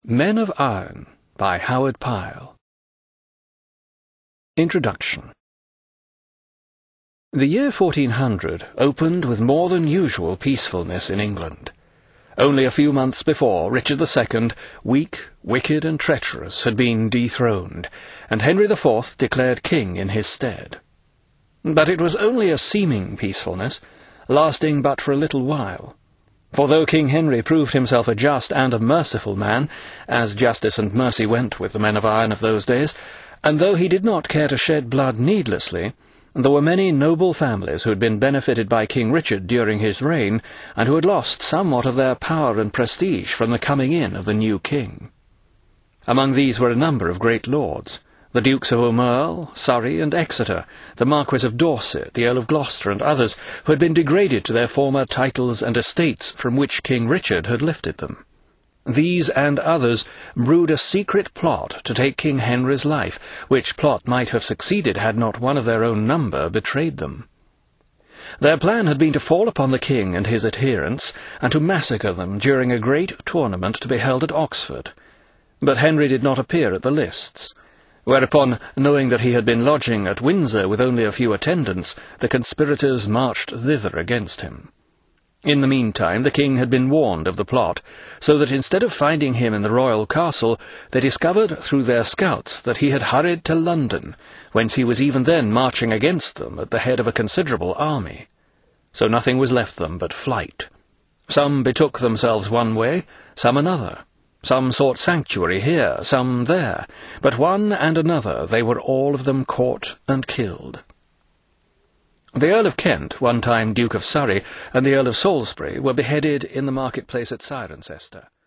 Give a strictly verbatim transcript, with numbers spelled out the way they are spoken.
Men of Iron by Howard Pyle. Introduction. The year fourteen hundred opened with more than usual peacefulness in England. Only a few months before, Richard the Second, weak, wicked, and treacherous, had been dethroned, and Henry the Fourth declared king in his stead. But it was only a seeming peacefulness, lasting but for a little while. For though King Henry proved himself a just and a merciful man, as justice and mercy went with the men of iron of those days, and though he did not care to shed blood needlessly, there were many noble families who had been benefited by King Richard during his reign, and who had lost somewhat of their power and prestige from the coming in of the new king. Among these were a number of great lords, the Dukes of Aumerle, Surrey, and Exeter, the Marquis of Dorset, the Earl of Gloucester, and others, who had been degraded to their former titles and estates from which King Richard had lifted them. These and others brewed a secret plot to take King Henry's life, which plot might have succeeded had not one of their own number betrayed them. Their plan had been to fall upon the king and his adherents, and to massacre them during a great tournament to be held at Oxford. But Henry did not appear at the lists, whereupon, knowing that he had been lodging at Windsor with only a few attendants, the conspirators marched thither against him. In the meantime the king had been warned of the plot, so that instead of finding him in the royal castle, they discovered through their scouts that he had hurried to London, whence he was even then marching against them at the head of a considerable army. So nothing was left them but flight. Some betook themselves one way, some another. Some sought sanctuary here, some there, but one and another they were all of them caught and killed. The Earl of Kent, one time Duke of Surrey, and the Earl of Salisbury were beheaded in the market-place at Cirencester.